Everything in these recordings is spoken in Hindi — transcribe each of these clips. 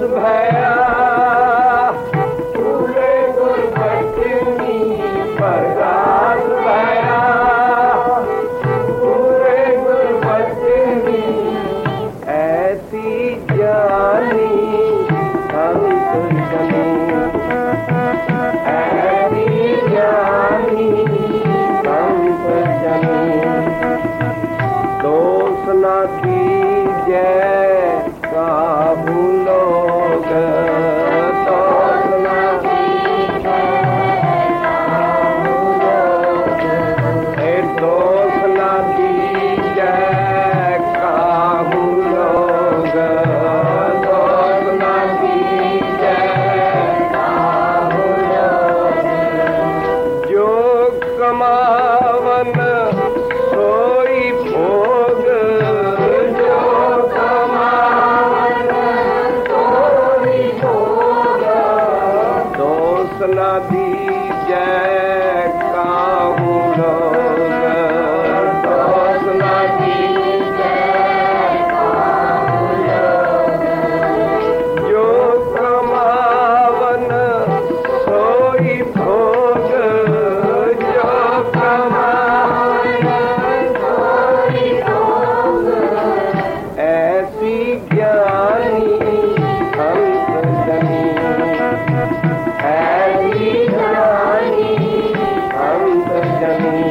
भया पूरे गुरबचनी प्रकाश भया पूरे गुरबचनी ऐसी जानी संत जनी ऐसी जानी संत जनी दोष न कीजे काबू लोग दोष न कीजे काबू लोग दोष न कीजे काबू लोग दोष न कीजे काबू लोग जो कमावन सोई भोग जो कमावन सोई भोग दोष न दीजे काहू लोग दोष न दीजे काहू लोग जो कमावन सोई भोग जो कमावन सोई भोग ऐसी ज्ञानी संत जनी ऐसी ज्ञानी संत जनी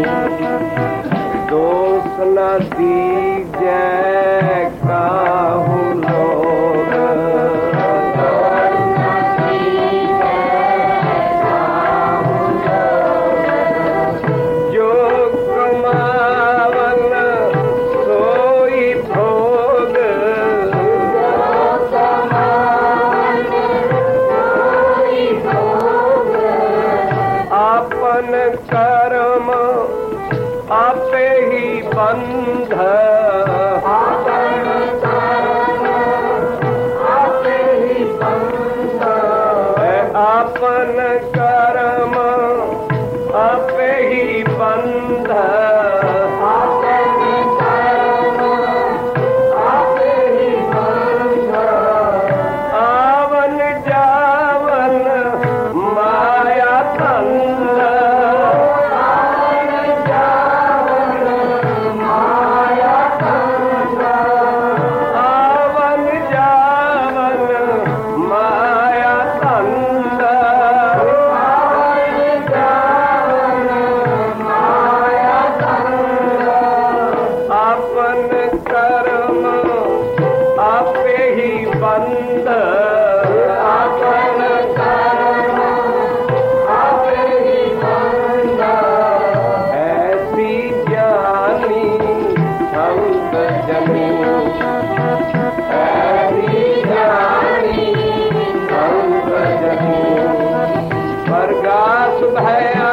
दोष न दीजे काहू लोग दोष न दीजे काहू लोग जो कमावन सोई भोग जो कमावन सोई भोग आपन कर्म आपे ही बंध आपन कर्म आपे ही बंध आपन कर्म आपे ही बंध आपन कर्म आपे ही बंध आवन जावन माया तंद आवन जावन माया तंद आवन जावन माया तंद आवन जावन माया तंद आपन कर्म आपे ही बंद आपन कर्म आपे ही बंद ऐसी ज्ञानी संत जनी ऐसी ज्ञानी संत जनी प्रकाश भया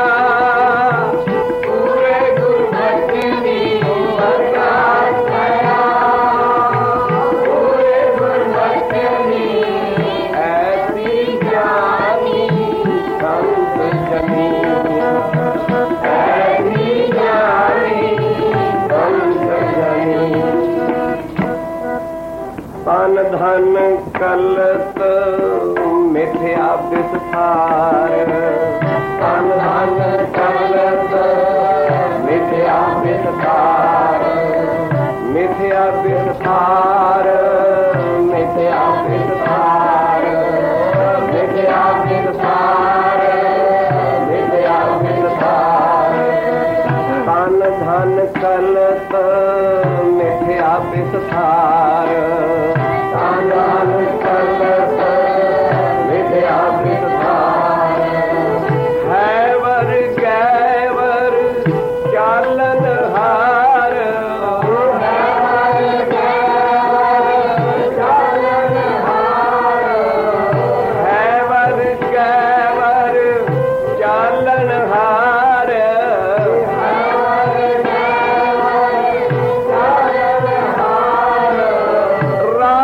पूरे गुरबचनी प्रकाश भया पूरे गुरबचनी ऐसी ज्ञानी संत जनी ऐसी ज्ञानी संत जनी पान धन कलत मिथ्या विस्तार पान धन कलत मिथ्या विस्तार मिथ्या विस्तार मिथ्या विस्तार मिथ्या विस्तार मिथ्या विस्तार पान धन कलत मिथ्या विस्तार पान धन कलत मिथ्या विस्तार हैवर गैवर चालन हार हैवर गैवर चालन हार हैवर गैवर चालन हार हैवर गैवर चालन हार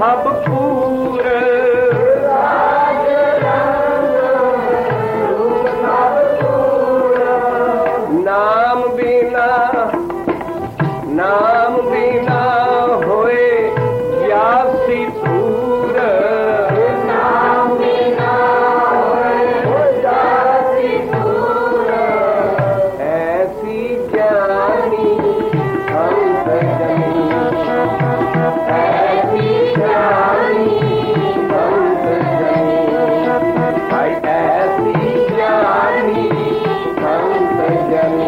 ਸਭ ਪੂਰ ਨਾਮ ਬਿਨਾ ਹੋਏ ਜਾਸੀ ਪੂਰ ਨਾਮ ਬਿਨਾ ਹੋਏ ਜਾਸੀ ਪੂਰ ਐਸੀ ਗਿਆਨੀ ਸੰਤ ਜਨੀ ਐਸੀ ਗਿਆਨੀ ਸੰਤ ਜਨੀ ਭਾਈ ਐਸੀ ਗਿਆਨੀ ਸੰਤ ਜਨੀ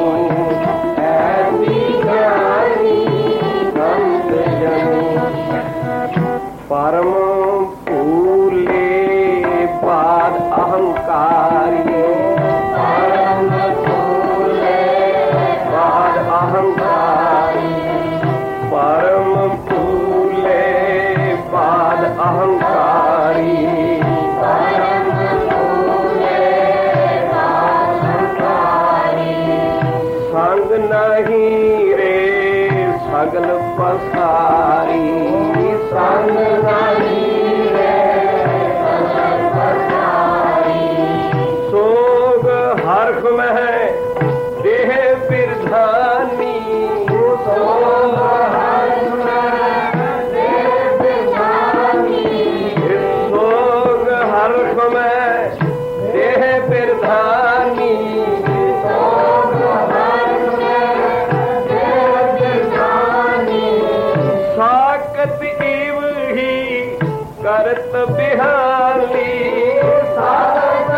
परम भूले बाद अहंकारी परम भूले बाद अहंकारी परम भूले बाद अहंकारी परम भूले बाद अहंकारी संग नहीं रे सगल पसारी संग नहीं रे सगल पसारी सोग हर्ष में देह बिरधानी सोग हर्ष में देह बिरधानी सोग हर्ष में देह बिरधानी सोग हर्ष में देह बिरधानी साकत करत बिहाली साकत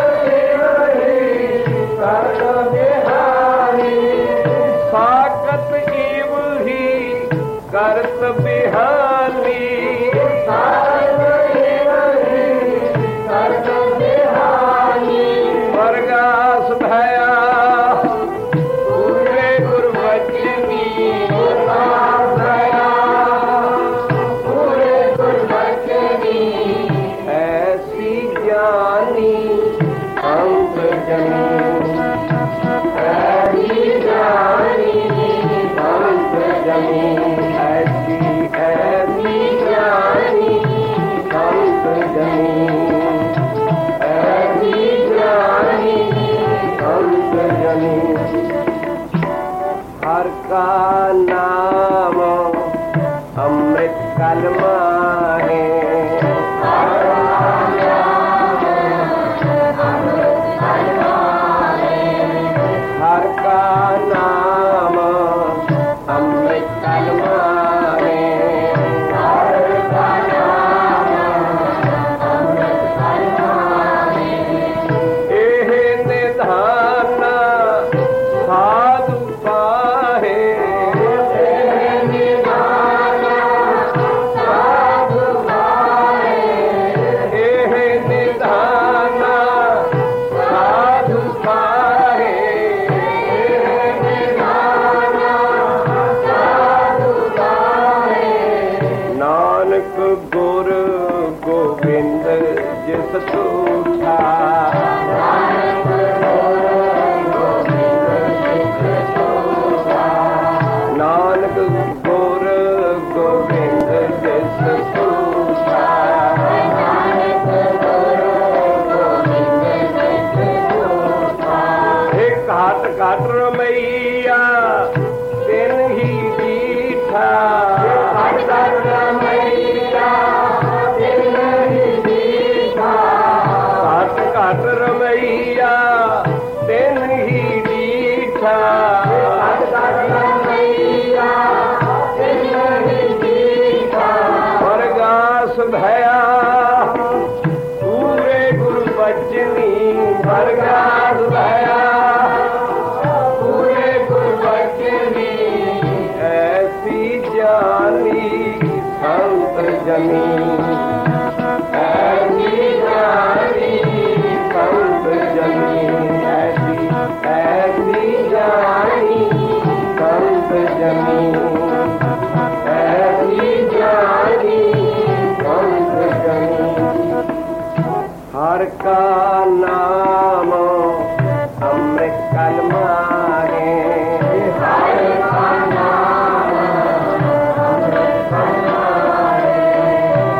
करत बिहाली साकत इव ही करत बिहाली साकत इव ही करत बिहाली प्रगास भया पूरे गुरबचनी प्रगास भया पूरे गुरबचनी ऐसी ज्ञानी संत जनी ऐसी ज्ञानी संत जनी ऐसी ऐसी ज्ञानी संत जनी ऐसी ज्ञानी संत जनी हर का नाम अमृत कलमा है हर का नाम अमृत कलमा है हर का नाम अमृत कलमा है एह निधाना साधु पाहे एह निधाना साधु पाहे एह निधाना साधु पाहे नानक गुर गोविंद जिस तूठा नानक गुर गोविंद जिस तूठा नानक गुर गोविंद जिस तूठा नानक गुर गोविंद जिस तूठा एक घाट घाट रमैया तिन ही दीठा घाट रमैया तिन ही दीठा घाट रमैया तिन ही दीठा घाट रमैया तिन ही दीठा प्रगास भया पूरे गुरबचनी प्रगास भया पूरे गुरबचनी ऐसी ज्ञानी संत जनी ऐसी ज्ञानी संत जनी ऐसी ऐसी ज्ञानी संत जनी ऐसी ज्ञानी संत जनी हर का नाम अमृत कलमा है हर का नाम अमृत कलमा है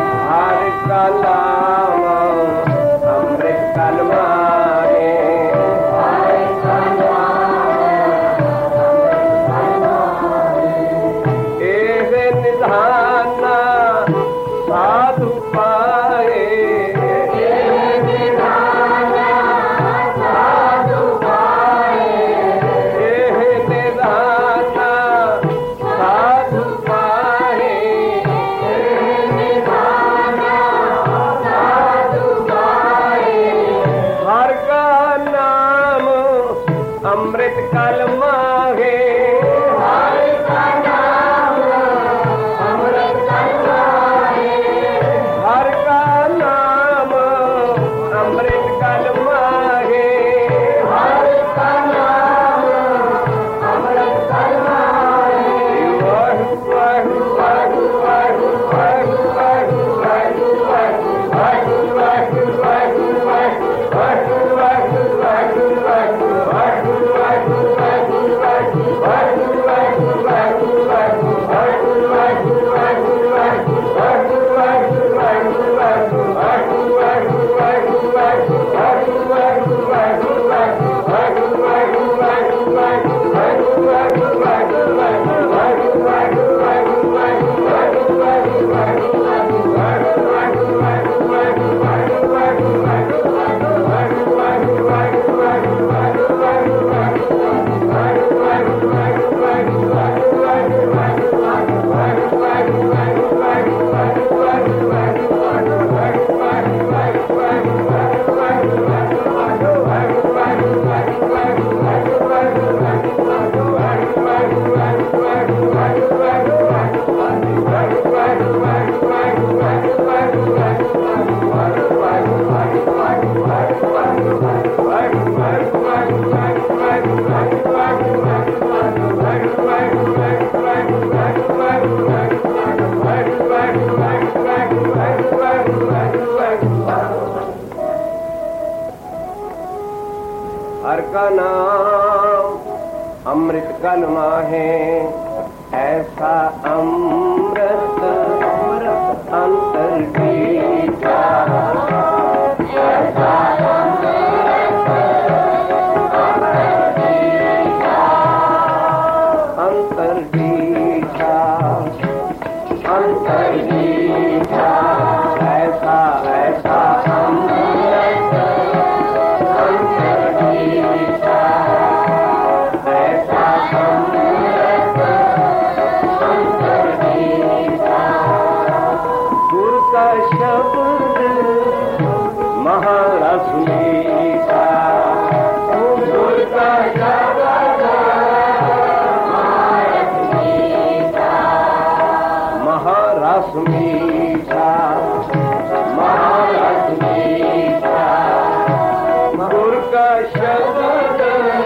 का नाम अमृत कलमा है, ऐसा अमृत अंतर बीता, ऐसा अंतर बीता, अंतर बीता, ऐसा ऐसा अमृत अंतर बीता, ऐसा अमृत अंतर बीता। गुरु का शब्द महारस मीठा, गुरु का शब्द महारस मीठा, महारस मीठा, महारस मीठा। गुरु का शब्द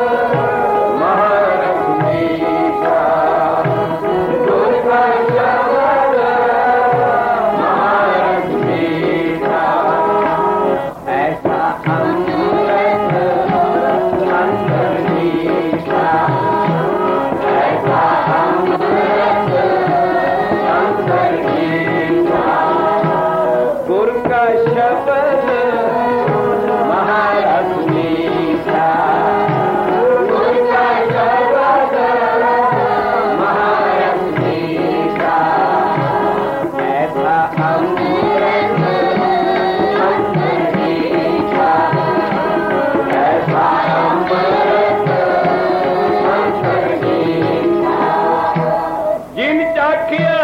महारस मीठा, गुरु का शब्द महारस मीठा, ऐसा अमृत अंतर मीठा, ऐसा अमृत अंतर मीठा। गुरु का शब्द महारस मीठा, गुरु का शब्द महारस मीठा, ऐसा अमृत अंतर मीठा, ऐसा अमृत अंतर मीठा। जिन चाखिया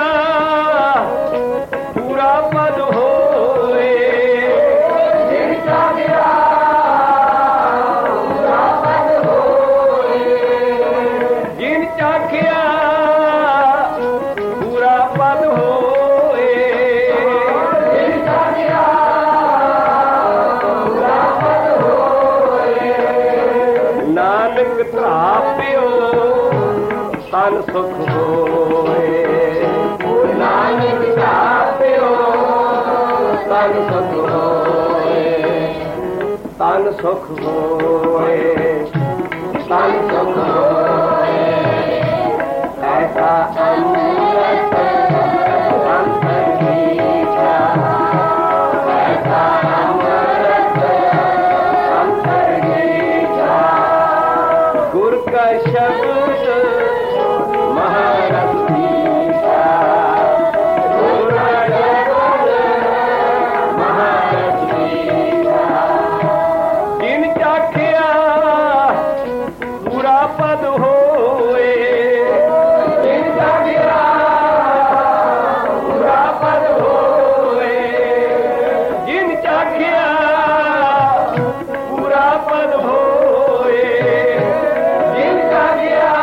पूरा पद होए, जिन चाखिया पूरा पद होए, जिन चाखिया पूरा पद होए, जिन चाखिया पूरा पद होए। नानक त्रापियो तन सुख होए, नानक त्रापियो तन सुख होए, तन सुख होए, तन सुख होए, ऐसा अमृत अंतर मीठा, ऐसा अमृत अंतर मीठा। गुरु का शब्द महारस मीठा, गुरु का शब्द महारस मीठा। जिन चाखिया पूरा पद होए, जिन चाखिया पूरा पद होए, जिन चाखिया पूरा पद होए, जिन चाखिया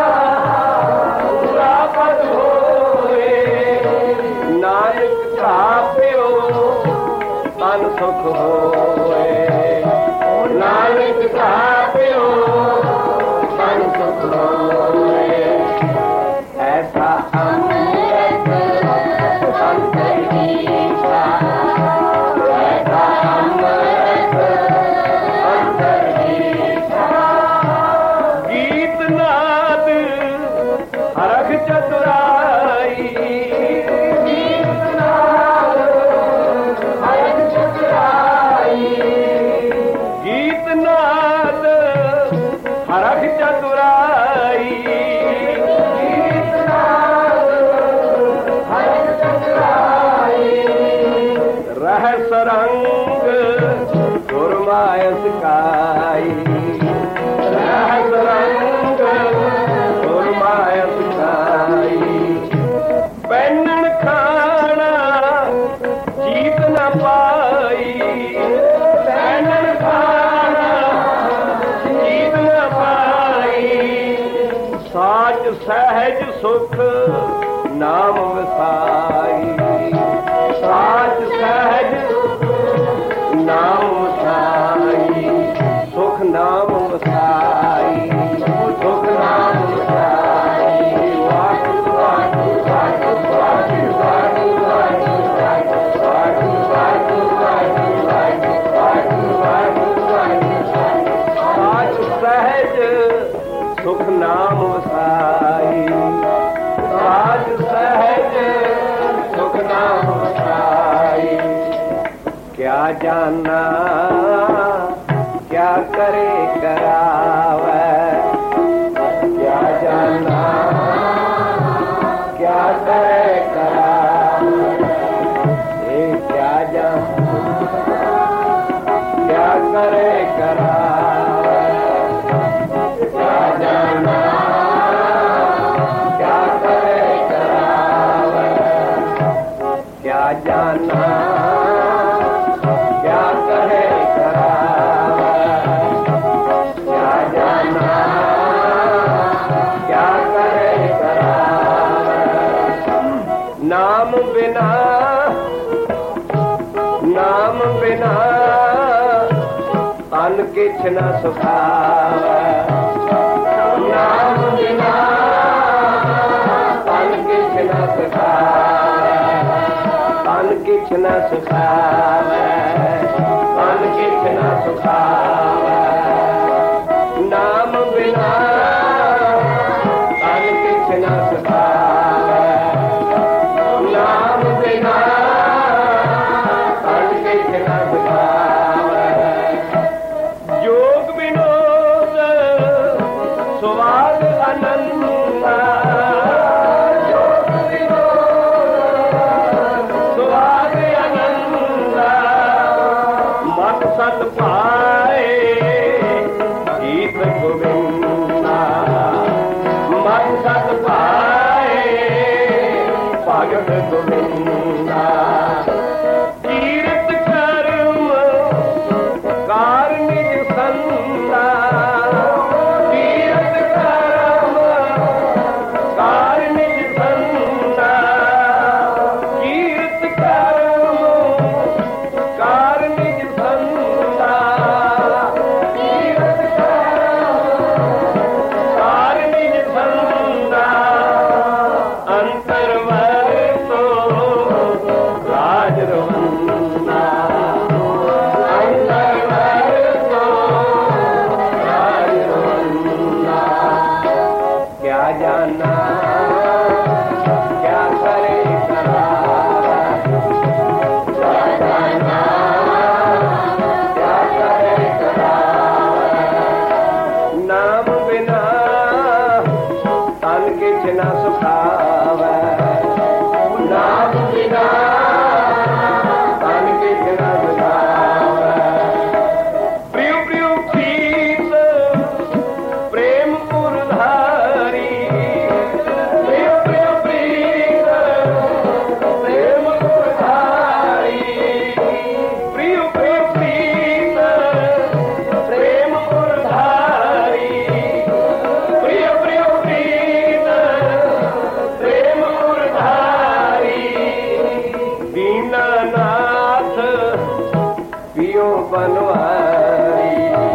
पूरा पद होए। नानक त्रापियो तन सुख होए, नानक त्रापियो तन सुख होए, ऐसा अमृत अंतर मीठा, ऐसा अमृत अंतर मीठा। गीत नाद हरख चतुराई, गीत नाद हरख चतुराई, गीत नाद हरख चतुराई, गीत नाद हरख चतुराई। रहस रंग गुरमायस काई, रहस रंग गुरमायस काई। पैनन खाना जीत न पाई, पैनन खाना जीत न पाई। साच सहज सुख नाम वसाई, साच सहज नाम वसाई, सुख नाम वसाई, सुख नाम वसाई। वाहु वाहु वाहु वाहु वाहु वाहु वाहु वाहु वाहु वाहु वाहु वाहु वाहु। साच सहज सुख नाम वसाई साज सहज सुख नाम वसाई क्या जाना क्या करे करावे क्या जाना क्या करे करावे क्या जाना क्या करे करावे क्या जाना क्या करे करावे क्या जाना क्या करे करावे क्या जाना क्या करे करावे नाम बिना अन किछ न सुखावे नाम बिना अन किछ न सुखावे अन किछ न सुखावे अन किछ न सुखावे नाम बिना अन किछ न सुखावे नाम बिना अन किछ न सुखावे योग विनोद स्वाद आनंद योग विनोद स्वाद आनंद मत सत पाए गीत गोविंदा मत सत पाए भगत गोविंदा कीरत कर्म कारनिज संदा कीरत कर्म कारनिज संदा कीरत कर्म कारनिज संदा कीरत कर्म कारनिज संदा अंतरवर तो राज रवंदा क्या जाना क्या करे करावे क्या जाना क्या करे करावे नाम बिना तन किछ न सुखावे नाम बिना तन किछ न सुखावे प्रिय प्रिय प्रीत प्रेम पुरधारी प्रिय प्रिय प्रीत प्रेम पुरधारी प्रिय प्रिय प्रीत प्रेम पुरधारी प्रिय प्रिय प्रीत प्रेम पुरधारी दीनानाथ पियो बनवारी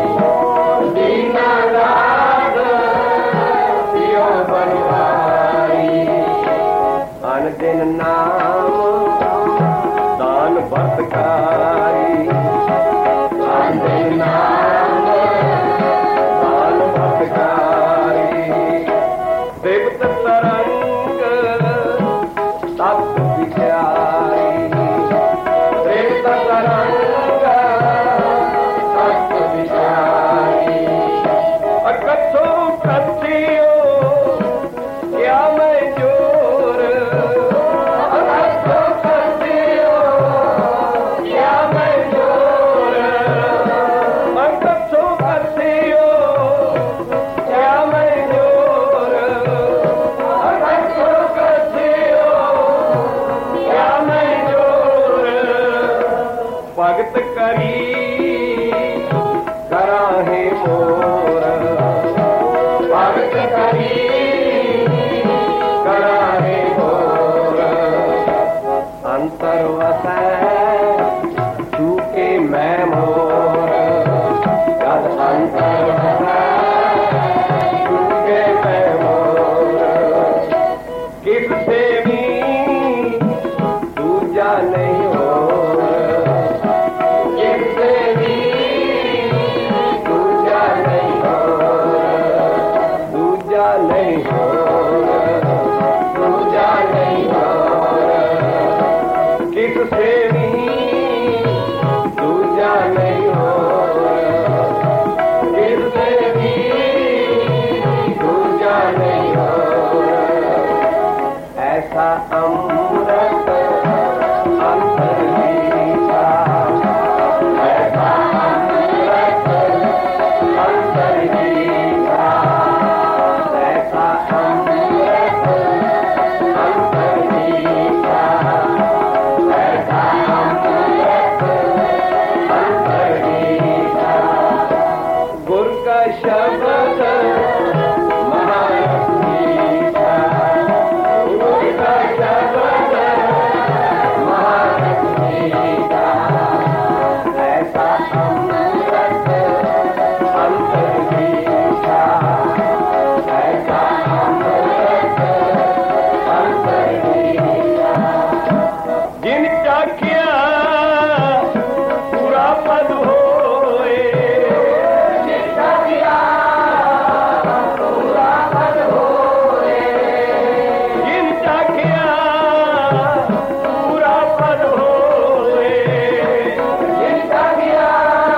दीनानाथ पियो बनवारी अन दिन नाम दान बरतकारी अन दिन नाम दान बरतकारी देवत तरंग तत्व विचारी देवत तरंग तत्व विचारी कथो कथियो क्या मैं जोर कथो कथियो क्या मैं जोर कथो कथियो क्या मैं जोर कथो कथियो क्या मैं जोर भगत करी कराहे मोर भगत करी कराहे मोर अंतर वसै चूके मैं मोर जद अंतर वसै चूके मैं मोर किससे भी दूजा नहीं हो किससे ऐसा अमृत अंतर लीसा, ऐसा अमृत अंतर लीसा, ऐसा अमृत अंतर लीसा, ऐसा अमृत अंतर लीसा। गुर का शब्द महारथीसा, गुर का शब्द महारथीसा, ऐसा अमृत अंतर लीसा, ऐसा अमृत अंतर लीसा। जिन चाखिया पूरा पद होए, जिन चाखिया पूरा पद होए, जिन चाखिया पूरा पद होए, जिन चाखिया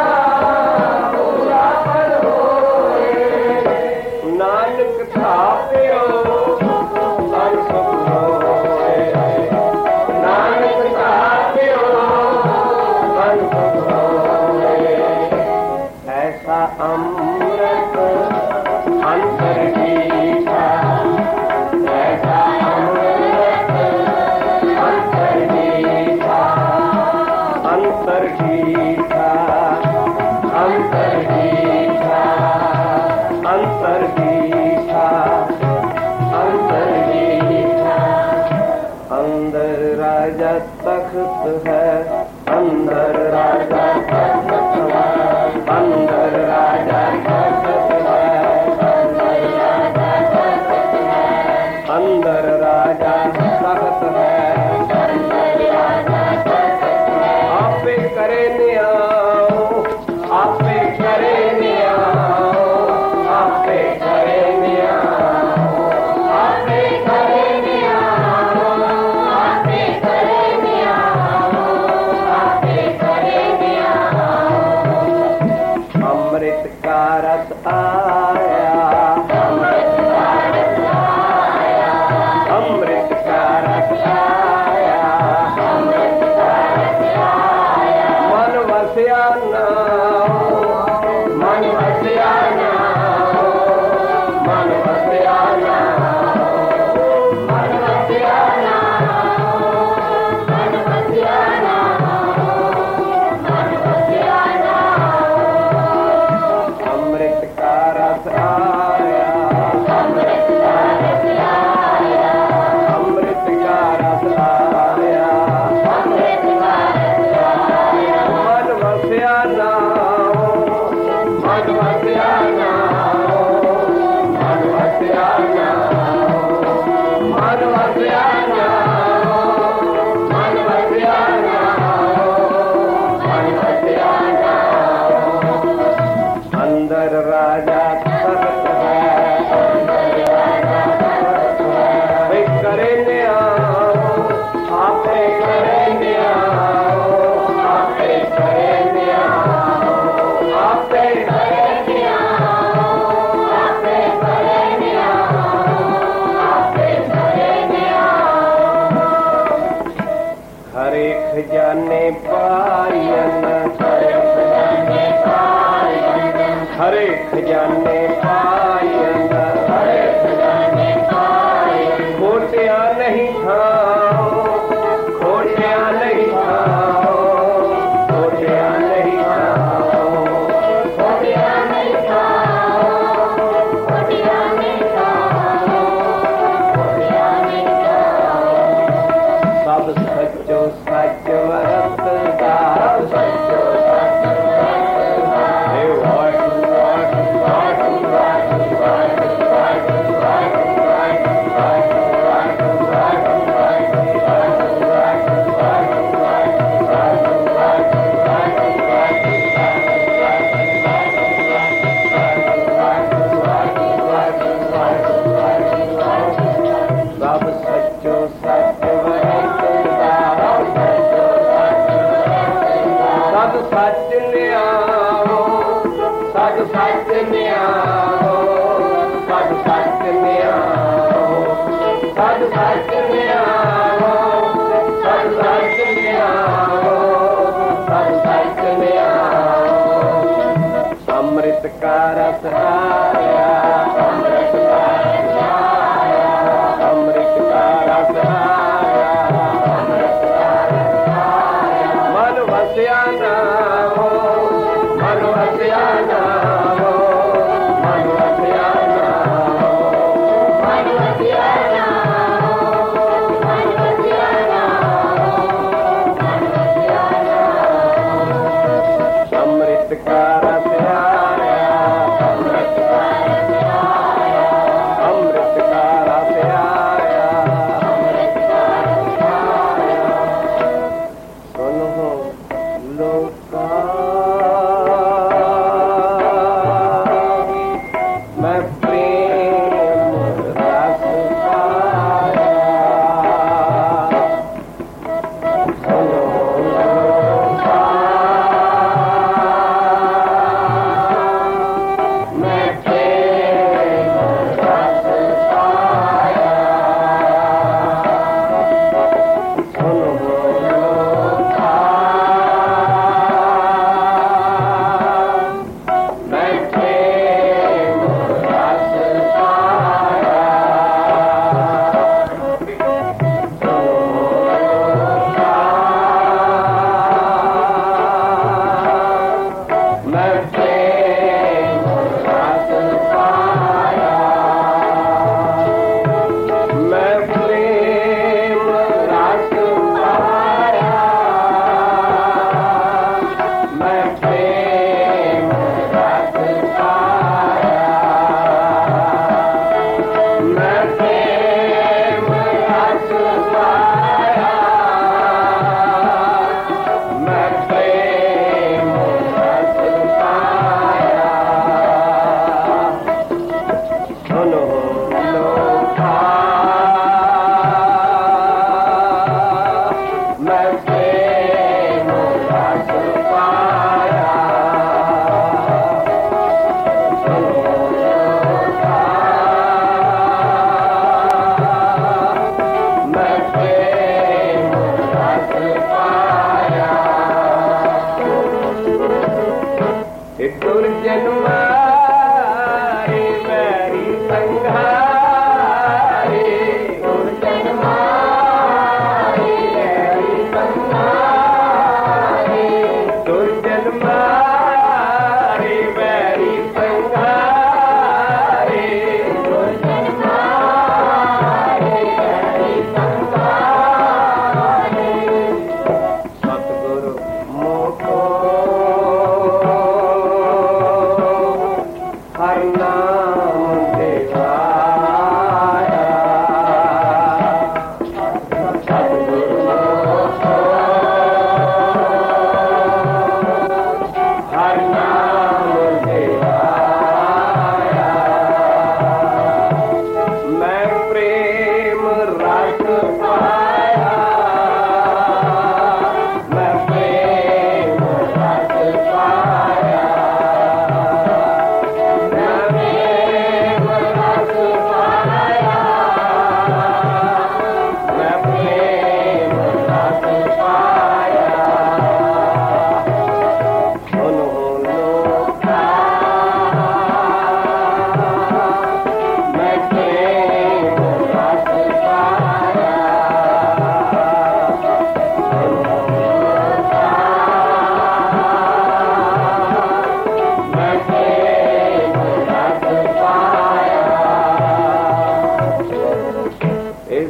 पूरा पद होए। नानक थापियो सन सुख होए, नानक थापियो सन सुख होए। ऐसा अमृत अंतर लीसा, ऐसा अमृत अंतर लीसा, अंतर लीसा, अंतर लीसा, अंतर लीसा, अंतर लीसा। अंदर राजा तख्त है, अंदर राजा तख्त है, अंदर राजा तख्त है, अंदर राजा तख्त है, आपे करे न्याओ, आपे करे न्याओ, आपे करे न्याओ, आपे करे न्याओ, आपे करे न्याओ, आपे करे न्याओ। अमृत का रस आया, अमृत का रस आया, अमृत का रस आया, अमृत का रस आया। मन वस्या नाओ, मन वस्या नाओ, मन वस्या नाओ, मन वस्या नाओ, मन वस्या नाओ, मन वस्या नाओ। अमृत का रस आया, अमृत का रस आया, अमृत का रस आया, अमृत का रस आया। मन वस्या नाओ, मन वस्या नाओ, मन वस्या नाओ, मन वस्या नाओ, मन वस्या नाओ, मन वस्या नाओ। अंदर राजा तख्त है, अंदर राजा तख्त है। वे करे न्याओ, आपे करे न्याओ, आपे करे न्याओ, आपे करे न्याओ, आपे करे न्याओ, आपे करे न्याओ। हरे खजाने पायन, हरे खजाने पायन, हरे खजाने पायन, हरे खजाने पायन। खोटिया नहीं खाओ, खोटिया नहीं खाओ, खोटिया नहीं खाओ, खोटिया नहीं खाओ, खोटिया नहीं खाओ, खोटिया नहीं खाओ। सब सच्चो सच वरतदा, सब सच्चो सच वरतदा। हे वाटू वाटू वाटू वाटू वाटू वाटू वाटू वाटू वाटू वाटू वाटू वाटू वाटू वाटू वाटू वाटू वाटू सब सच्चो सच वरतदा, सद सच न्याओ, सद सच न्याओ, सद सच न्याओ, सद सच न्याओ।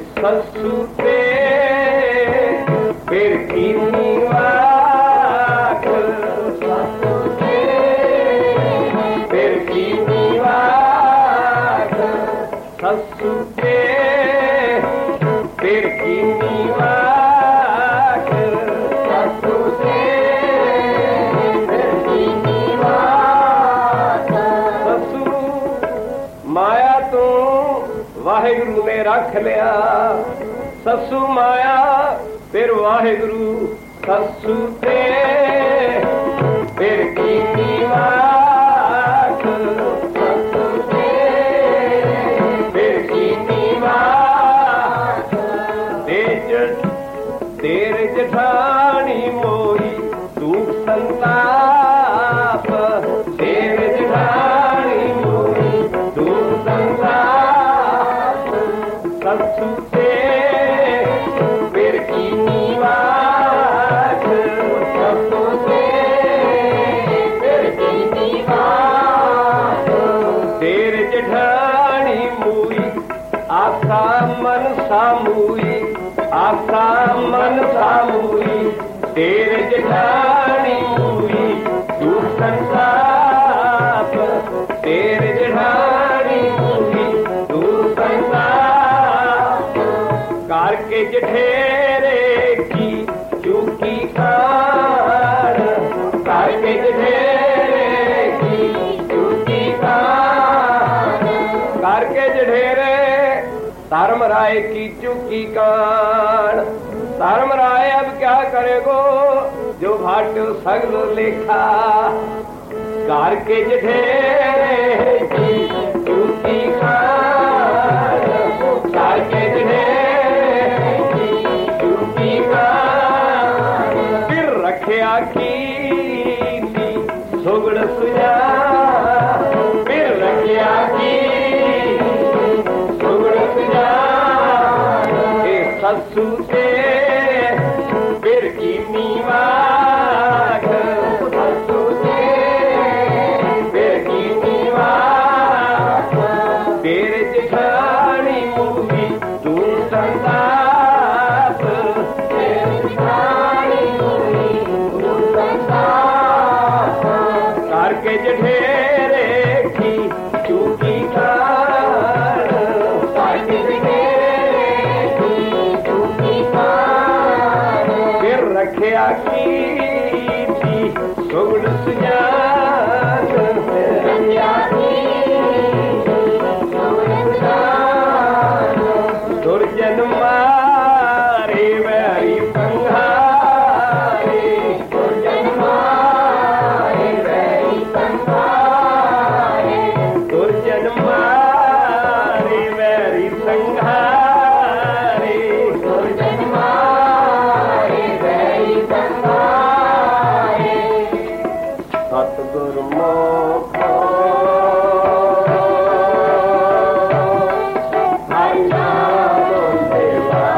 ससु ते फिर कीनी वाक ससु ते फिर कीनी वाक ससु ते फिर कीनी वाक ससु ते फिर कीनी वाक ससु माया तू वाहिगुरु ने रख लिया ससु माया फिर वाहिगुरु ससु ते फिर कीनी वाक ससु ते फिर कीनी वाक तेरे जठानी मोई दुख संताप तेरे जठानी मोई दुख संताप ससु ते फिर कीनी वाक ससु ते फिर कीनी वाक तेरे जठानी मुई आसा मन सामुई आसा मन सामुई तेरे जठानी मुई दुख संताप तेरे जठानी मुई दुख संताप करके जठेरे की चूकी खान करके जठेरे की चूकी खान करके जठेरे धर्म राय की चूकी कान धर्म राय अब क्या करेगो जो भाटो सगलो लेखा करके जठेरे की चूकी खान करके जठेरे की चूकी खान फिर रखिया की सुगड़ सुजा फिर रखिया की सुगड़ सुजा ससु से फिर कीनी वाक ससु से फिर कीनी वाक तेरे जेठानी मूवी तू संताप तेरे जेठानी मूवी तू संताप करके जठेरे की चूकी खान करके जठेरे की चूकी खान फिर रखिया की थी सुगड़ सुजान रखिया की सुगड़ सुजान दुर्जन मारे वैरी संहारे दुर्जन मारे वैरी संहारे दुर्जन मारे वैरी संहारे दुर्जन मारे वैरी संहारे सतगुरु मोखो हरि नाम देवा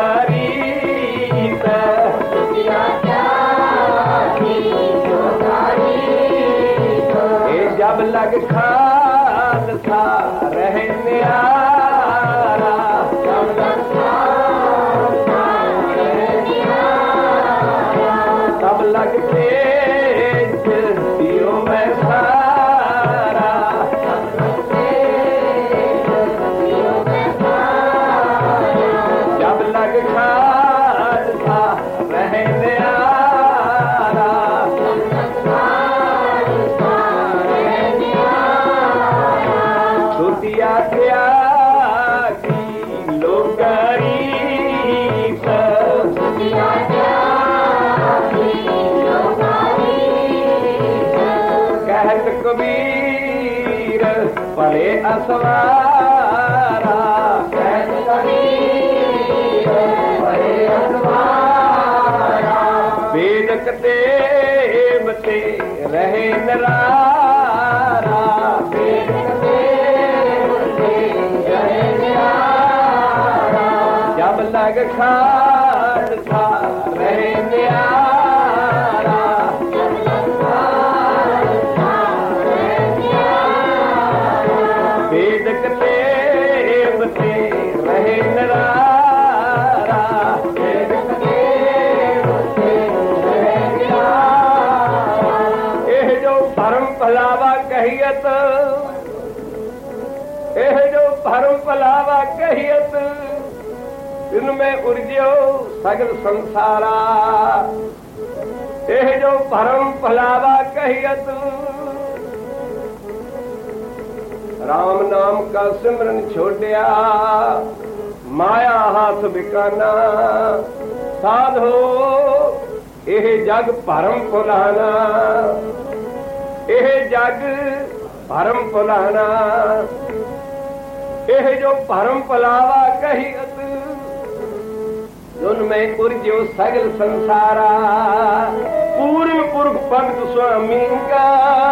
जब लग खालसा रहे न्यारा तब लग तेज दियो मैं सारा जब लग खालसा रहे न्यारा दुतिया त्यागी लोगारी कहत कबीर पले असवारा कहत कबीर पले असवारा वेदक देवते रहे नरारा वेदक देवते रहे नरारा जब लग खालसा रहे न्यारा वेदक देवते रहे नरारा वेदक देवते रहे नरारा एह जो भरम भलावा कहियत एह जो भरम भलावा कहियत इनमें उर्जो सगल संसारा एह जो भरम भलावा कहियत राम नाम का सिमरन छोड़िया माया हाथ बिकाना साधो एह जग भरम भुलाना एह जग भरम भुलाना एह जो भरम भुलावा कहियत उनमें उर्जो सगल संसारा पूर्ण पुरख भगत स्वामी का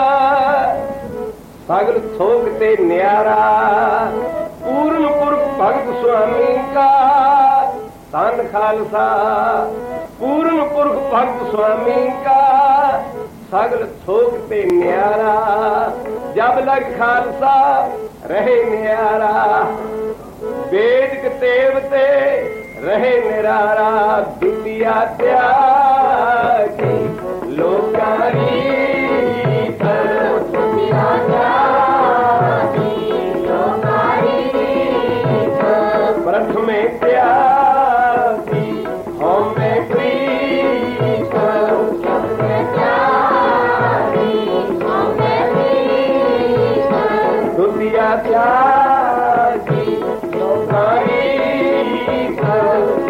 सगल थोक ते न्यारा पूर्ण पुरख भगत स्वामी का धन खालसा पूर्ण पुरख भगत स्वामी का सगल थोक ते न्यारा जब लग खालसा रहे न्यारा वेदक देवते रहे निरारा दुतिया त्यागी लोकारी प्रथमे त्यागी हमें दुतिया त्यागी लोकारी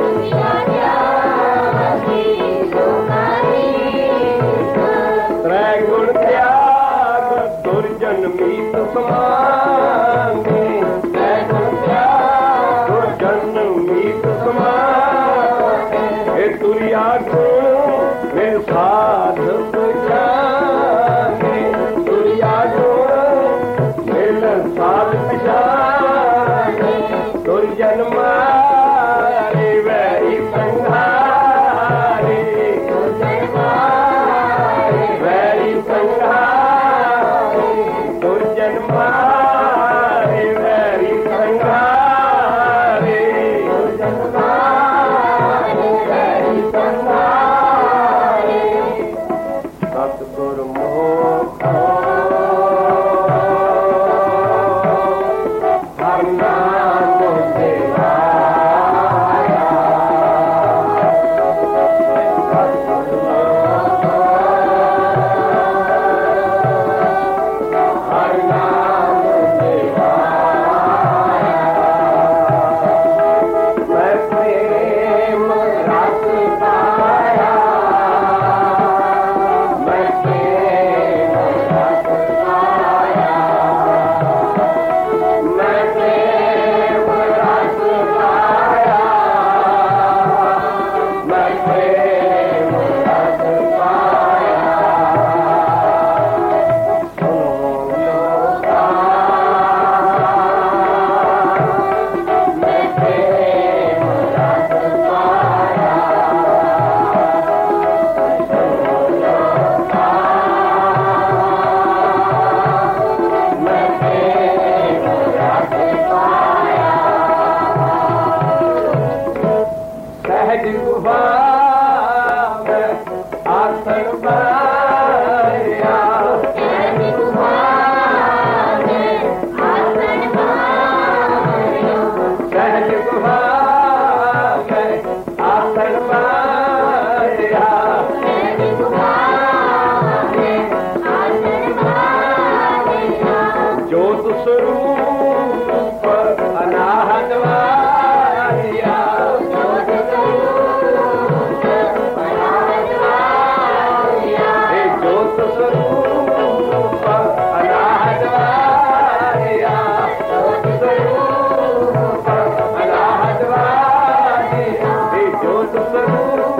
त्रै ज्योत स्वरूप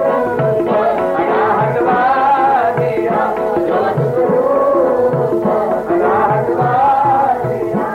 अनाहत वादिया ज्योत स्वरूप अनाहत वादिया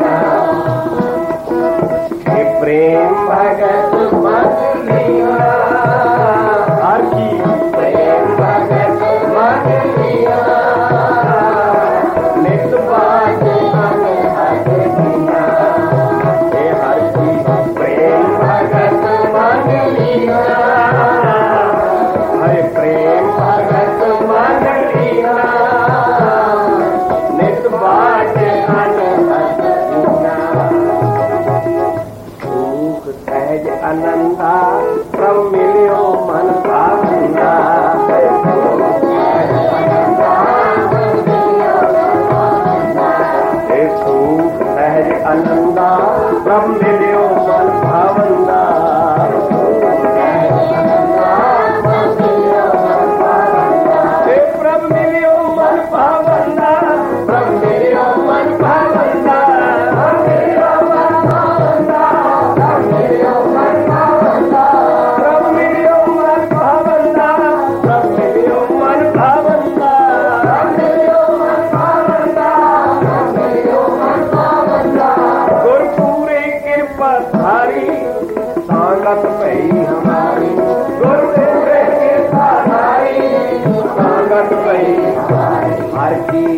प्रेम भगत मत लीला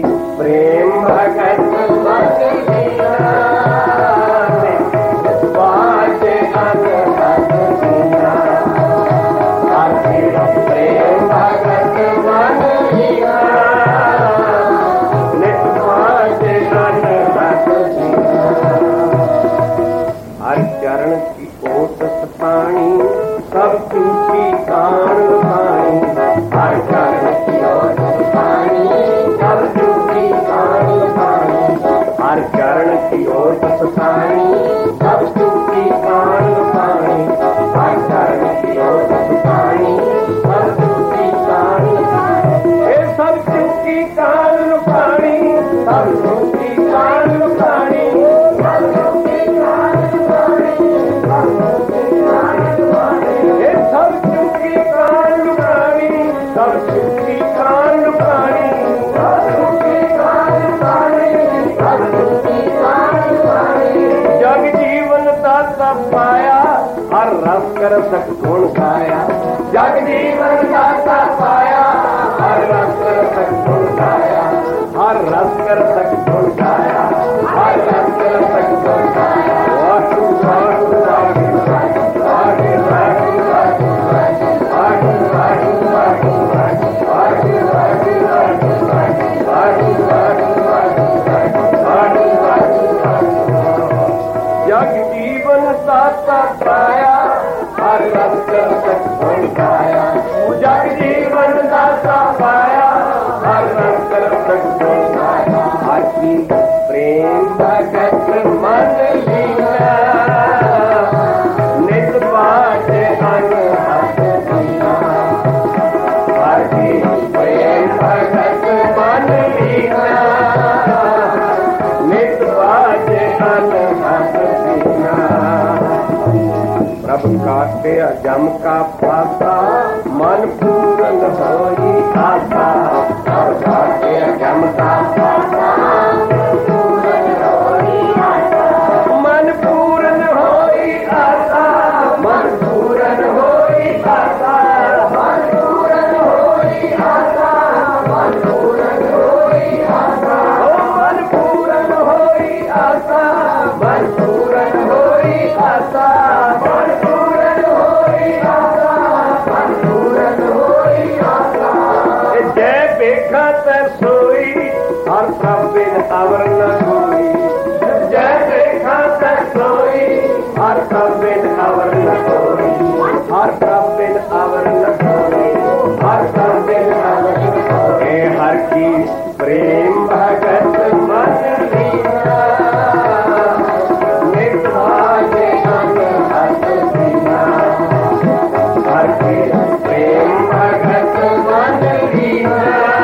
प्रेम भगत मन लीना बाजे अनहद लीना हर की प्रेम भगत मन लीना बाजे अनहद लीना हर चरण की ओटस पानी सब चूकी कान पानी हर चरण की ओटस पानी सब चूकी कान पानी हर चरण की ओटस पानी सब चूकी कान पानी हर चरण की ओटस पानी सब चूकी कान पानी ये सब चूकी कान पानी सब चूकी कान पानी पाया हर रस कर सक गुण गाया जग जीवन दाता पाया हर रस कर सक गुण गाया हर रस कर सक गुण गाया हर रस कर सक गुण गाया वाहु वाहु वाहु वाहु वाहु वाहु वाहु वाहु वाहु जग जीवन दाता पाया हर रस कर सक गुण गाया जग जीवन दाता पाया हर रस कर सक गुण गाया हर की प्रेम भगत मन लीना नित बाजे अनहद लीना हर की प्रेम भगत मन लीना नित बाजे अनहद प्रभु काटे अजम का पासा मन पूरन होई आशा प्रभु काटे अजम का पासा मन पूरन होई आशा मन पूरन होई आशा मन पूरन होई आशा मन पूरन होई आशा मन पूरन होई आशा मन पूरन होई आशा सोई हर प्रबिन अवर न होई जय देखा सोई हर प्रबिन अवर न होई हर प्रबिन अवर न होई हर प्रबिन अवर न होई हर की प्रेम भगत मन लीना नित बाजे अनहद लीना हर की प्रेम भगत मन लीना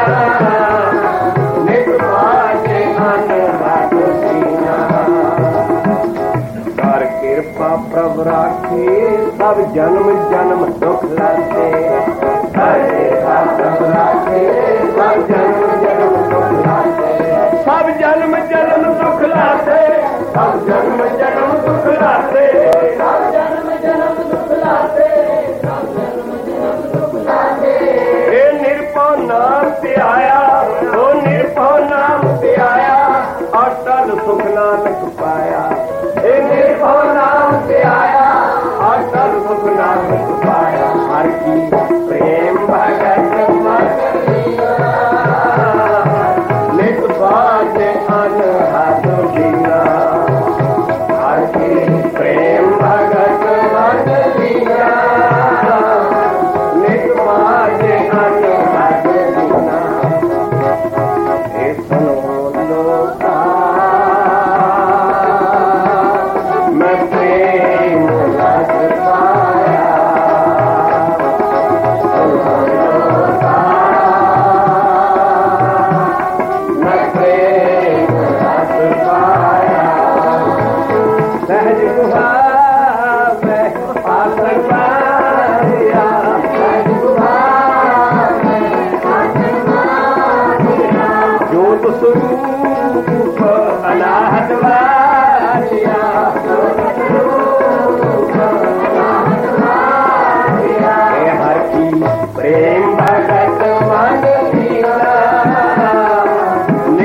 प्रभु राखे सब जन्म जन्म दुख लाते हरे प्रभु राखे सब जन्म जन्म दुख लाते सब जन्म जन्म दुख लाते सब जन्म जन्म दुख लाते सब जन्म जन्म दुख लाते सब जन्म जन्म दुख लाते हे निरपौ नाम से आया ओ निरपौ नाम से आया अटल सुख नानक पाया हे निरपौ नाम से आया अटल सुख नानक पाया हर की प्रेम भगत मन लीना नित बाजे अनहद लीना हर की प्रेम भगत मन लीना नित बाजे अनहद लीना हे सुनो लोका मैं प्रेम रस पाया मैं प्रेम रस पाया सहज गुहा में पात्र पाया सहज गुहा में पात्र पाया ज्योत स्वरूप अनाहत वारिया हर की प्रेम भगत मन लीना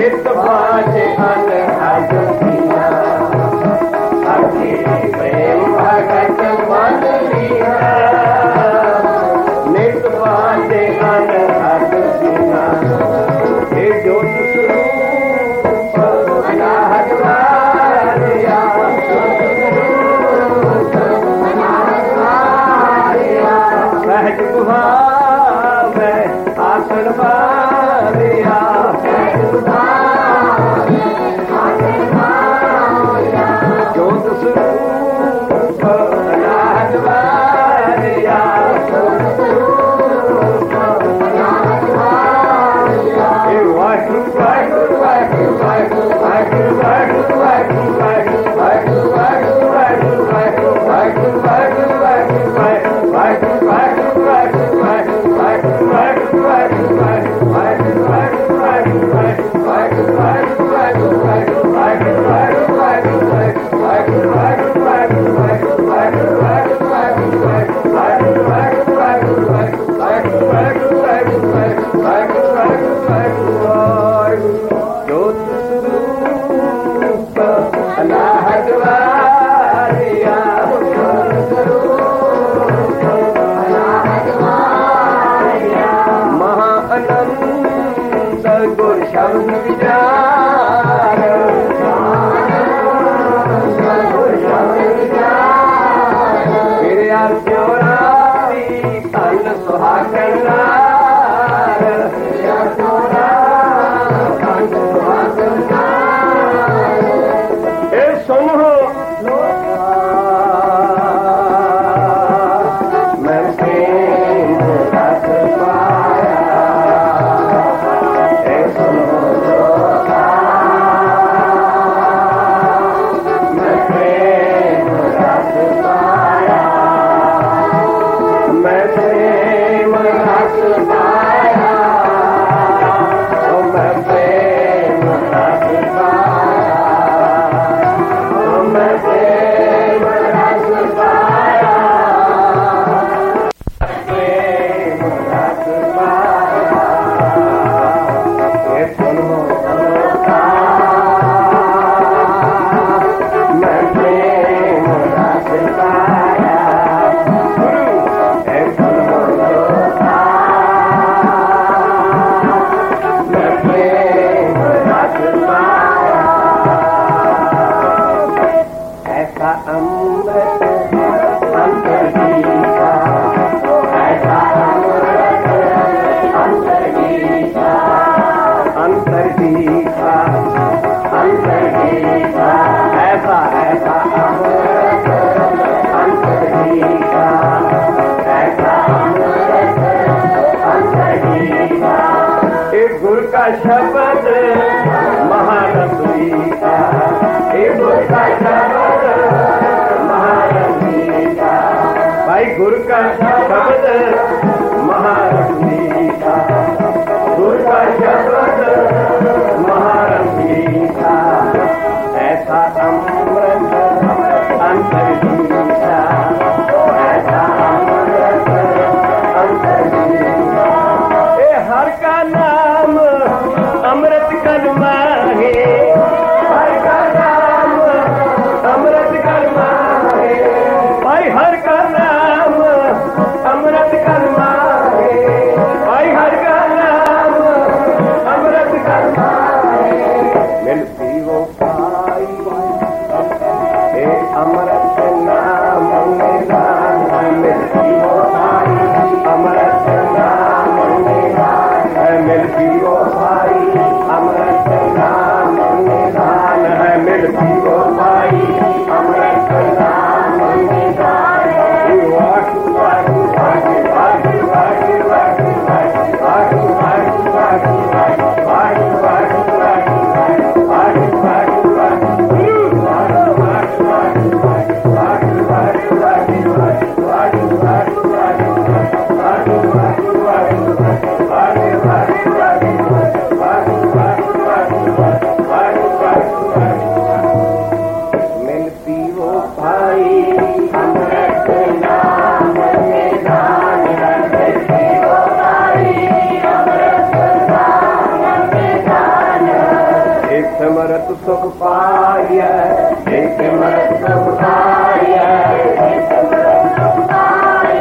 शब्द महारथी का, गुरु का शब्द महारथी का, भाई गुरु का शब्द महारथी का, गुरु का शब्द महारथी का, ऐसा अमृत अंतर्गीता, ऐसा अमृत अंतर्गीता, ए हर का नाम अमृत कलमा है, हर का नाम अमृत कलमा है, भाई हर का नाम अमृत कलमा है, भाई हर का नाम अमृत कलमा है, मिलती वो पाई हे अमृत नाम निदान, मिलती वो पाई अमृत नाम निदान, मिलती वो पाई अमृत नाम निदान है, मिलती वो पाई अमृत नाम निदान है, वाकु वाकु वाकु वाकु वाकु वाकु वाकु वाकु वाकु वाकु वाकु समरत सुख पाय, एक समरत सुख पाय, एक समरत सुख पाय,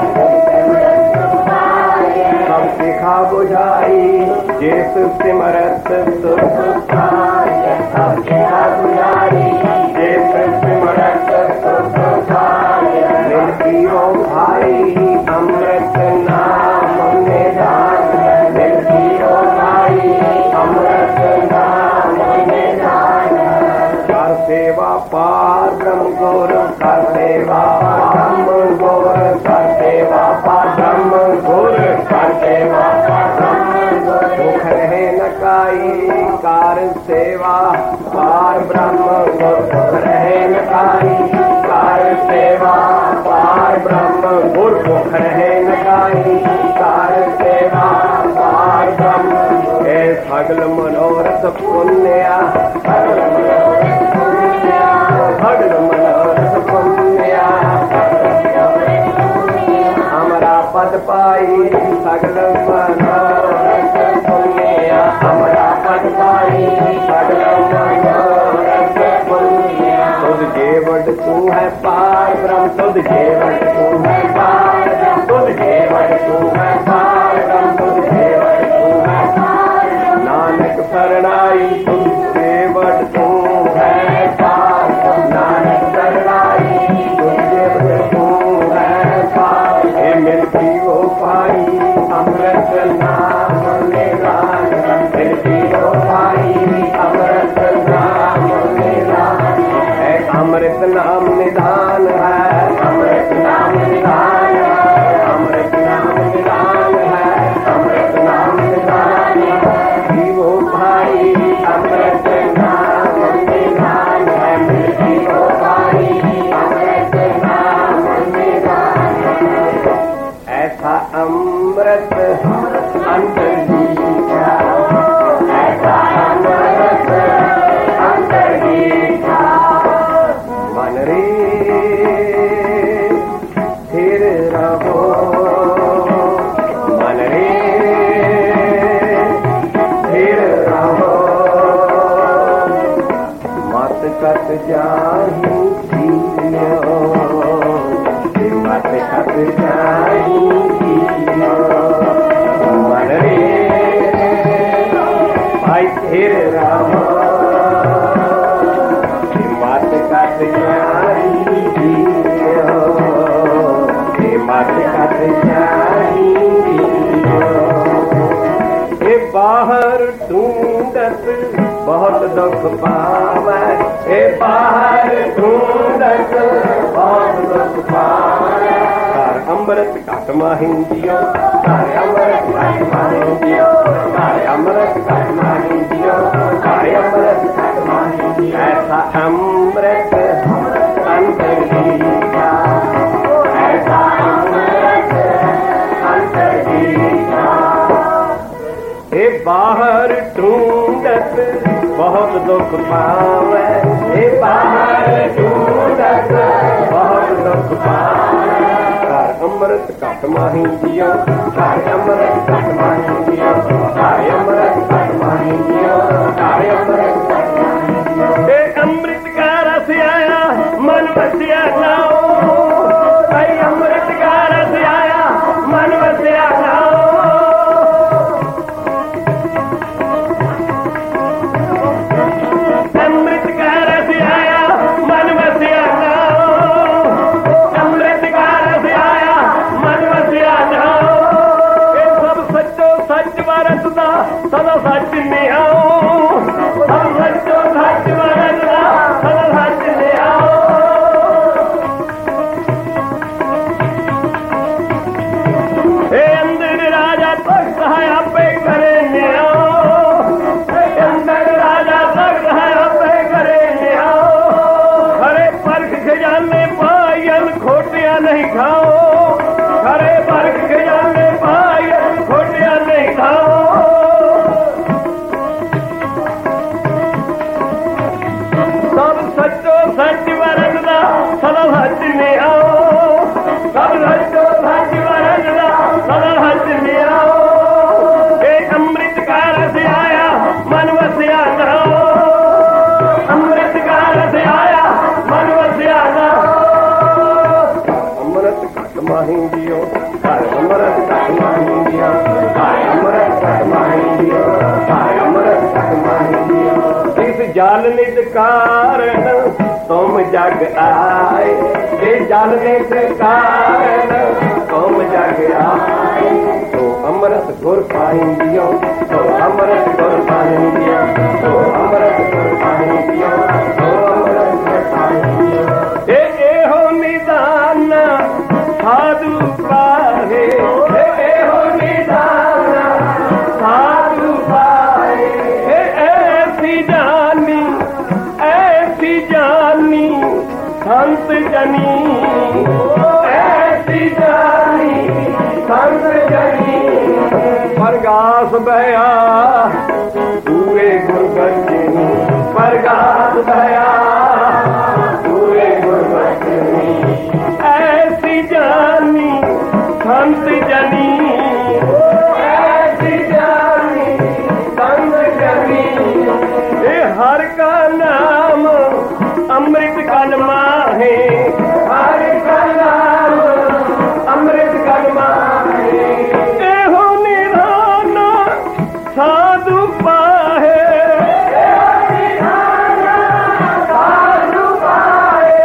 सब सिखा बुझाई जेस सिमरत सुख पाय, सब सिखा बुझाई जेस सिमरत सुख पाय, मिलती हो भाई अमृत नाम निदान, मिलती हो भाई अमृत नाम सेवा पार ब्रह्म गौर, कर सेवा ब्रह्म गौर, कर सेवा ब्रह्म गौर, कर सेवा ब्रह्म गौर, दुख रहे न काई कार सेवा पार ब्रह्म गुरमुख रहे न काई। कार सेवा पार ब्रह्म गुरमुख रहे न काई। कार सेवा पार ब्रह्म हे सगल मनोरथ पुण्या। सगल मनोरथ पुण्या। सगल मनोरथ पुण्या। हमारा पद पाई सगल मनोरथ पुण्या। हमारा पद पाई सगल मनोरथ पुण्या। तुझ जेवट तू है पार ब्रह्म। तुझ जेवट तू है पार ब्रह्म। तुझ जेवट तू है पार ब्रह्म। तुझ जेवट तू है पार ब्रह्म। नानक शरणाई तुझ जेवट तू है पार ब्रह्म। नानक शरणाई तुझ जेवट तू है पार। हे मिलती वो पाई अमृत नाम निधान। मिलती वो पाई अमृत नाम निधान। अमृत नाम निधान है। अमृत नाम निधान है। अमृत नाम निधान है। अमृत नाम निधान है। वो भाई अमृत नाम निधान है। मिलती वो भाई अमृत नाम निधान है। ऐसा अमृत अंतर दीक्षा। ऐसा अमृत अंतर दीक्षा। मन रे स्थिर रहो। मन रे स्थिर रहो। मत कत जाहि जियो। मत कत जाहि जियो। मन रे भाई स्थिर रहो। मत कत जाहि जियो। मत कत जाहि जियो। ये बाहर ढूंढत बहुत दुख पावे। ये बाहर ढूंढत बहुत दुख पावे। कार अमृत घट माहिंदियो। कार अमृत घट माहिंदियो। कार अमृत घट माहिंदियो। कार अमृत घट माहिंदियो। ऐसा अमृत अंतर दीक्षा। ऐसा अमृत अंतर दीक्षा। हे बाहर ढूंढत बहुत दुख पावे। हे बाहर ढूंढत बहुत दुख पावे। कार अमृत घट माहिंदियो। कार अमृत घट माहिंदियो। कार अमृत घट माहिंदियो। कार अमृत घट माहिंदियो। हे अमृत का रस आया मन बसिया लाओ। हे अमृत का रस आया मन बसिया लाओ। अमृत का रस आया मन बसिया लाओ। अमृत का रस आया मन बसिया लाओ। ये सब सच्चो सच बरसदा सदा सच में आओ। सब सच्चो सच बरसदा सदा सच में आओ। हे अंदर राजा तख्त है आपे करे आओ। अंदर राजा तख्त है आपे करे आओ। खरे परख खजाने पायन खोटिया नहीं खाओ। खरे परख खजाने पायन खोटिया नहीं खाओ। सब सच्चो सच बरसदा सदा सच में आओ। सब सच्चो सच बरसदा सदा सच में आओ। हे अमृत का रस आया मन बसिया लाओ। अमृत का रस आया मन बसिया लाओ। अमृत घट माहिंदियो। कार अमृत घट माहिंदियो। कार अमृत घट माहिंदियो। कार अमृत घट माहिंदियो। इस जाल निज कारण तुम जग आए। ये जाल निज कारण तुम जग आए। तो अमृत गुर पाहिंदियो। तो अमृत गुर पाहिंदियो। तो अमृत गुर पाहिंदियो। तो अमृत गुर पाहिंदियो। ए हो निदान साधु पाहे। ए हो निदान साधु पाहे। जनी ऐसी जानी संत जनी परगास बया पूरे गुरबचनी परगास बया पूरे गुरबचनी ऐसी जानी संत जनी ऐसी जानी संत जनी ये हर का नाम अमृत कलमा है हर का नाम अमृत कलमा है एहो निराना साधु पाहे साधु पाहे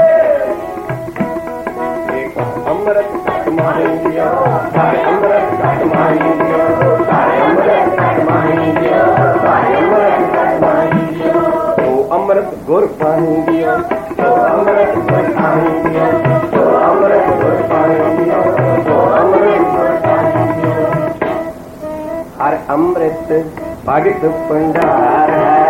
एक अमृत कलमाई दिया सारे अमृत कलमाई दिया सारे अमृत कलमाई दिया सारे अमृत कलमाई दिया अमृत गुर पानी दिया तो अमृत गुर पानी दिया तो अमृत गुर पानी दिया तो अमृत गुर पानी दिया हर अमृत भगत भंडार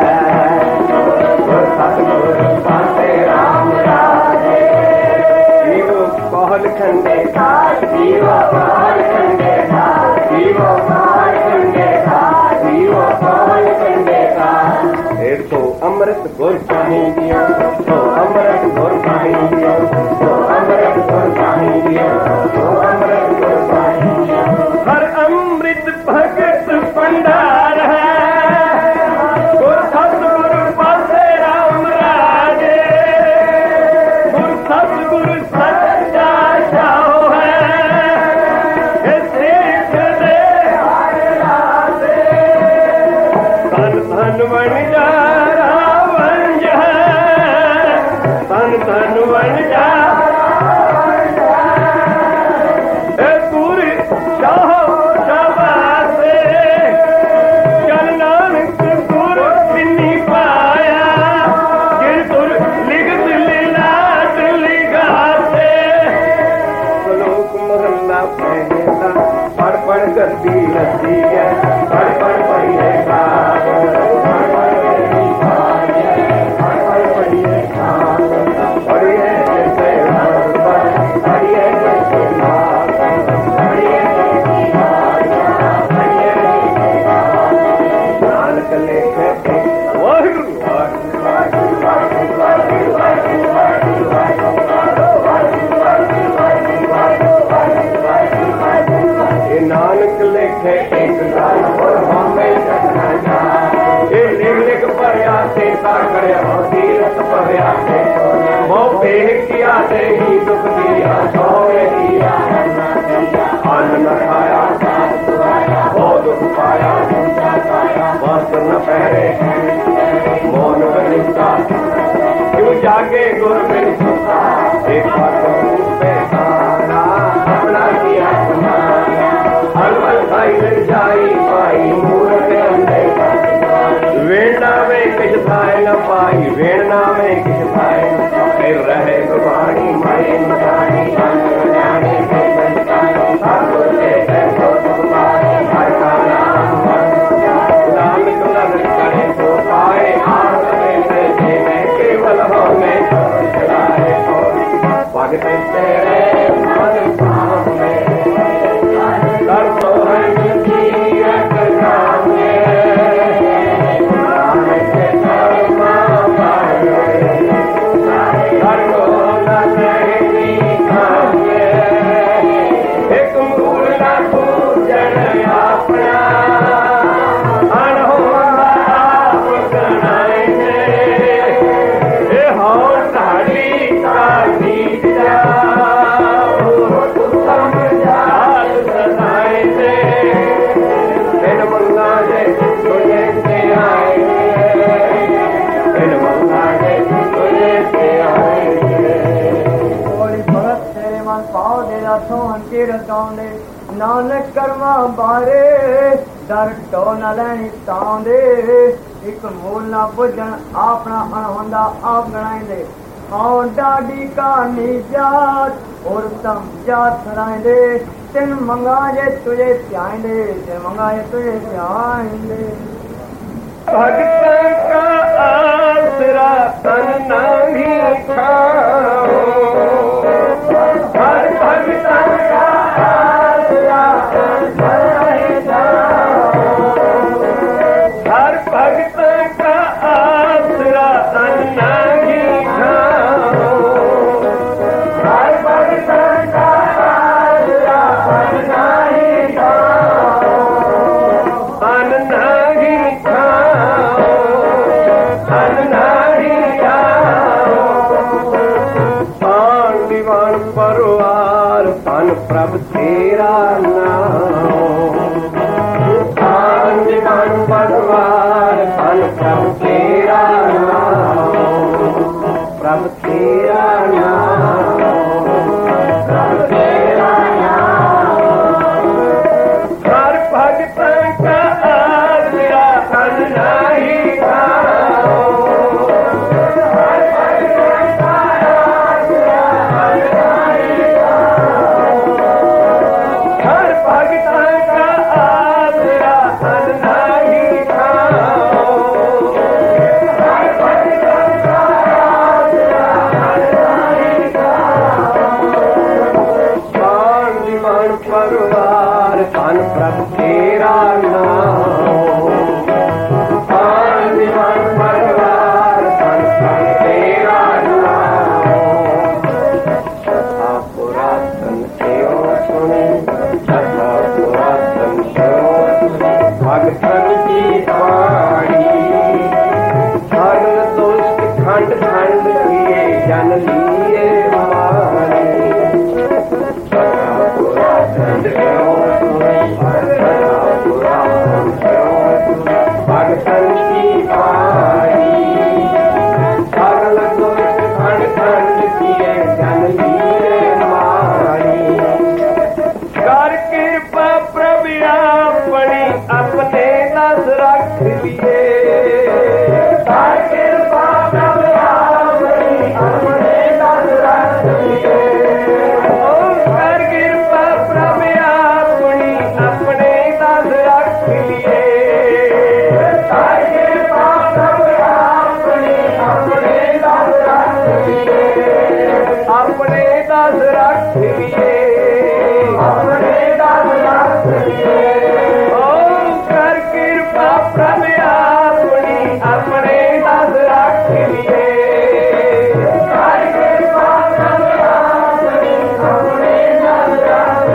गुर सतगुर पाते राम राजे जीवो कहल खंडे जीवो कहल खंडे जीवो कहल खंडे जीवो कहल खंडे तो अमृत गुर पानी दिया तो अमृत गुर पानी दिया तो अमृत गुर पानी दिया तो अमृत गुर पानी दिया हर अमृत भगत भंडार है गुर सतगुरु पासे राम राजे गुर सतगुरु सच्चा शाहो है सीख दे हर राजे धन धन बन जा तन बन जा गुर शाह शाबासे चल नानक गुर तिन्नी पाया जिन तुर लिखत लीलाट लिखाते श्लोक महला पहला पढ़ पढ़ करती लती है पढ़ पढ़ पढ़िए नानक लेखे एक गाल और हमें जगना जा ये लिख लिख पढ़िया से साकड़े हो तीरथ पढ़िया से वो बेह किया से ही दुख दिया सोए दिया अन्न न खाया वो दुख पाया वस्त्र न पहरे मौन बनिता क्यों जागे गुर में सुता एक बार पे सारा अपना किया जाई पाई मूर्त वेणा में किस थाए न पाई वेणा में किस थाए फिर रहे गुरबाणी माई मदानी केवल होने भगत तेरे नानक कर्मा बारे डर टो न लैनी तांदे एक मूल ना बुझन अपना अनहोंदा आप गणाइंदे हाँ डाडी कहानी जात और तम जात सराइंदे तिन मंगाजे तुझे प्याइंदे तिन मंगाजे तुझे प्याइंदे भगत का आसरा तन नहीं खाओ धन नाही आओ आन दीवान परवार धन प्रभ तेरा नाम आन दीवान परवार धन प्रभ तेरा नाम प्रभ तेरा नाम प्रभ तेरा नाम हर भगत का आसरा धन नाही आओ हर भगत का आसरा धन नाही आओ हर भगत का आसरा धन नाही आओ हर भगत का आसरा धन नाही आओ मान दीवान परवार धन प्रभ तेरा नाम मान दीवान परवार धन प्रभ तेरा नाम पुरातन सेव सुनी तथा पुरातन सेव भगतन की वाणी हर दुष्ट खंड खंड किए जन लिए मानी पुरातन सेव सुनी तथा पुरातन सेव भगतन की वाणी हर दुष्ट खंड खंड किए जन लिए मानी कर कृपा प्रभु अपनी अपने दस रख लिए कर कृपा प्रभु अपनी अपने दस रख लिए कर कृपा प्रभु अपनी अपने दस रख लिए कर कृपा प्रभु अपनी अपने दस रख लिए अपने दस रख लिए अपने दस रख लिए ओ कर कृपा प्रभु अपनी अपने दस रख लिए कर कृपा प्रभु अपनी अपने दस रख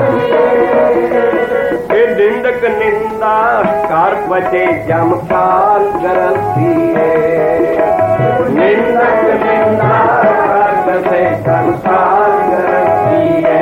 लिए निंदक निंदा कर बचे जमकाल गरती है निंदक निंदा कर बचे जमकाल गरती है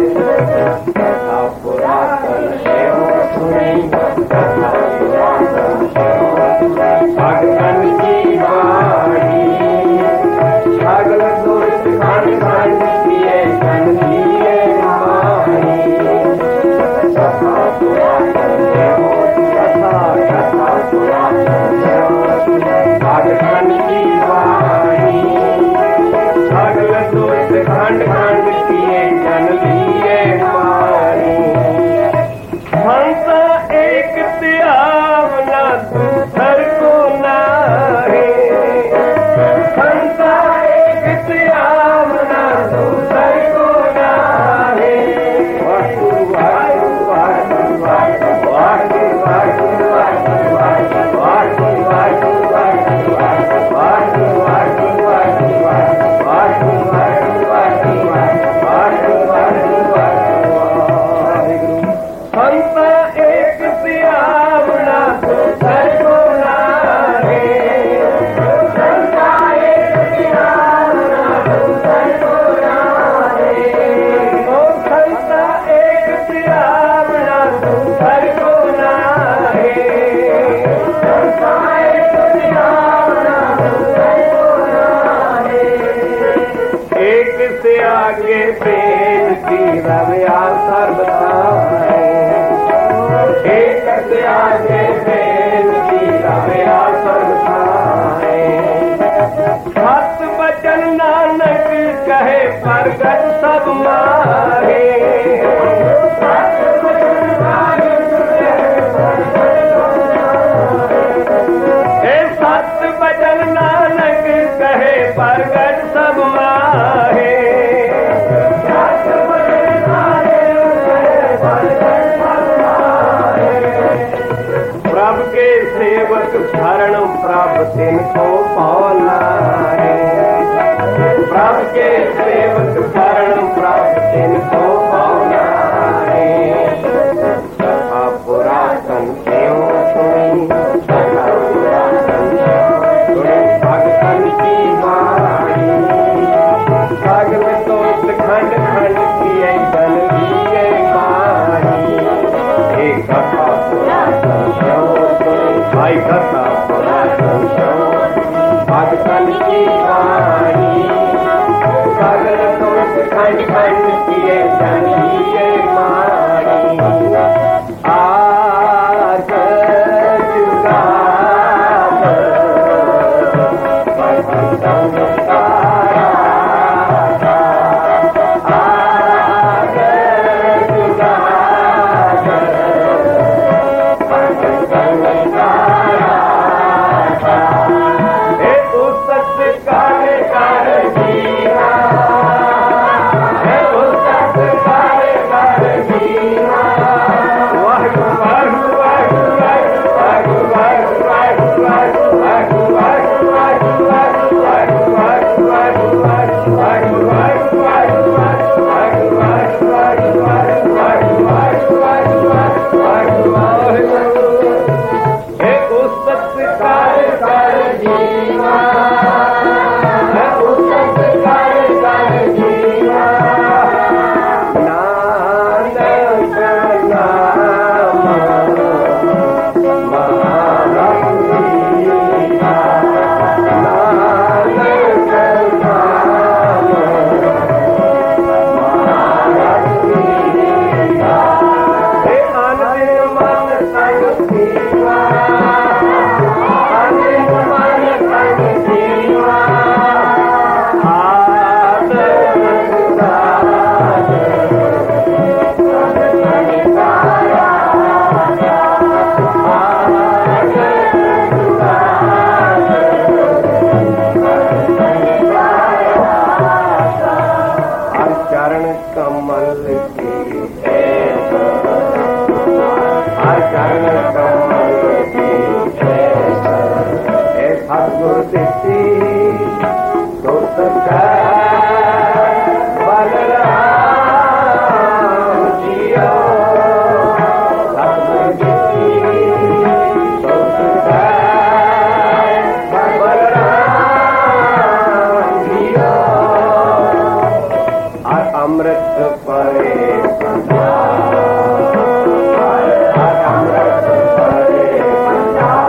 पुरातन सेव सुनी तथा पुरातन सेव भगतन की वाणी सगल दुष्ट खंड खंड किए जन लिए मानी तथा पुरातन सेव तथा तथा पुरातन सेव भगतन की वाणी सगल दुष्ट खंड खंड किए जन लिए मानी हंसा एक त्यावना दूसर को नाहे हंसा एक त्यावना दूसर को नाहे वाहु वाहु वाहु वाहु वाहु वाहु वाहु वाहु वाहु वाहु वाहु वाहु वाहु वाहु हंसा एक त्यावना दूसर को नाहे हंसा एक त्यावना दूसर को नाहे ओ हंसा एक त्यावना दूसर को नाहे हंसा एक त्यावना दूसर को नाहे एक से आगे प्रेम की रविया सर्वथा है एक से आगे प्रेम की रविया सर्वथा है सत बचन नानक कहे प्रगट सब माहे सत बचन नानक कहे प्रगट सब माहे सत बचन नानक कहे प्रगट सब माहे प्रभु के सेवक शरण प्रभु तिनको पाना है प्रभु के सेवक शरण प्रभु तिनको पाना है सखा पुरातन सेव सुनी सखा पुरातन सेव सुनी की वाणी सागर में तो खंड खंड की बन दिए पानी एक कथा भाई कथा भगतन की वाणी सागर में तो खंड खंड की बन दिए पानी आज जुगा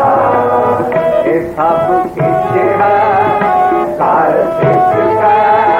सब किछ है कार